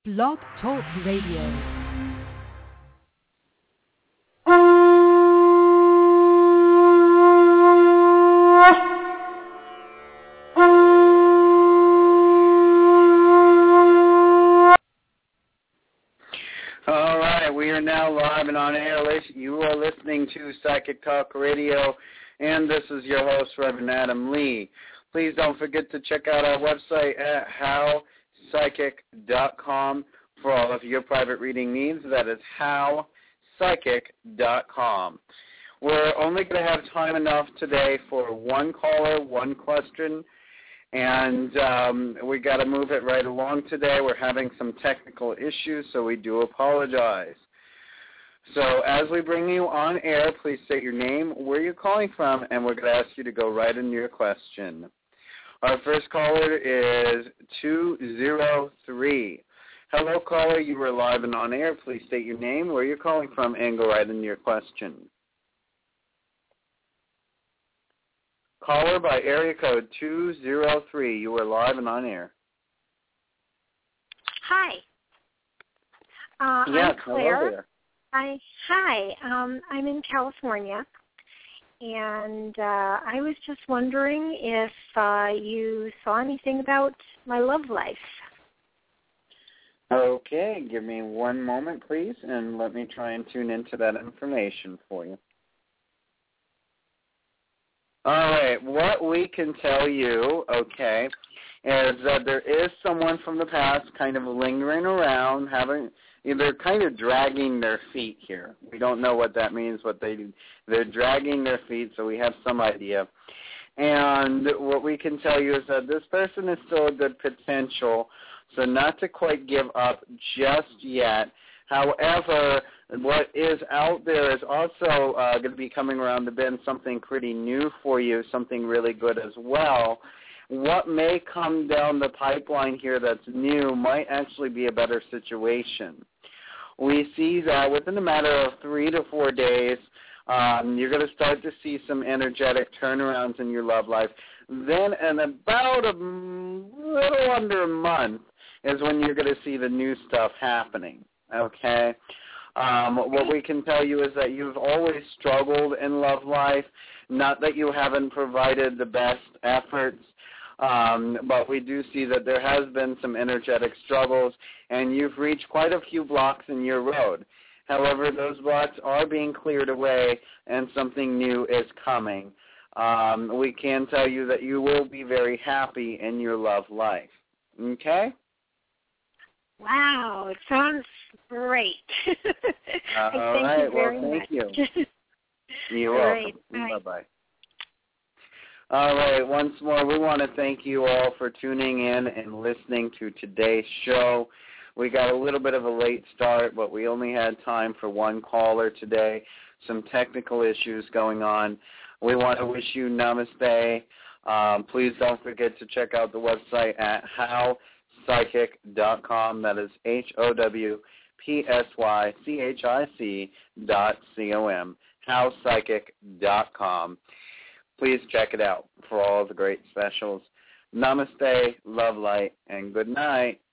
Blog Talk Radio. All right, we are now live and on air. You are listening to Psychic Talk Radio, and this is your host, Reverend Adam Lee. Please don't forget to check out our website at howpsychic.com for all of your private reading needs. That is howpsychic.com. We're only going to have time enough today for one caller, one question, and we got to move it right along today. We're having some technical issues, so we do apologize. So as we bring you on air, please state your name, where you're calling from, and we're going to ask you to go right into your question. Our first caller is 203. Hello, caller. You are live and on air. Please state your name, where you're calling from, and go right into your question. Caller by area code 203. You are live and on air. Hi. Yes, I'm Claire. hello there. Hi. I'm in California, and I was just wondering if you saw anything about my love life. Okay, give me one moment, please, and let me try and tune into that information for you. All right, what we can tell you, okay, is that there is someone from the past kind of lingering around, they're kind of dragging their feet here. We don't know what that means, what they do. They're dragging their feet, so we have some idea. And what we can tell you is that this person is still a good potential, so not to quite give up just yet. However, what is out there is also going to be coming around to bend something pretty new for you, something really good as well. What may come down the pipeline here that's new might actually be a better situation. We see that within a matter of 3 to 4 days, you're going to start to see some energetic turnarounds in your love life. Then in about a little under a month is when you're going to see the new stuff happening, okay? What we can tell you is that you've always struggled in love life, not that you haven't provided the best efforts, but we do see that there has been some energetic struggles, and you've reached quite a few blocks in your road. However, those blocks are being cleared away, and something new is coming. We can tell you that you will be very happy in your love life. Okay? Wow, it sounds great. All right, very thank you. much. You're welcome. Bye-bye. All right, once more, we want to thank you all for tuning in and listening to today's show. We got a little bit of a late start, but we only had time for one caller today. Some technical issues going on. We want to wish you namaste. Please don't forget to check out the website at howpsychic.com. That is howpsychic.com. howpsychic.com. Please check it out for all the great specials. Namaste, love light, and good night.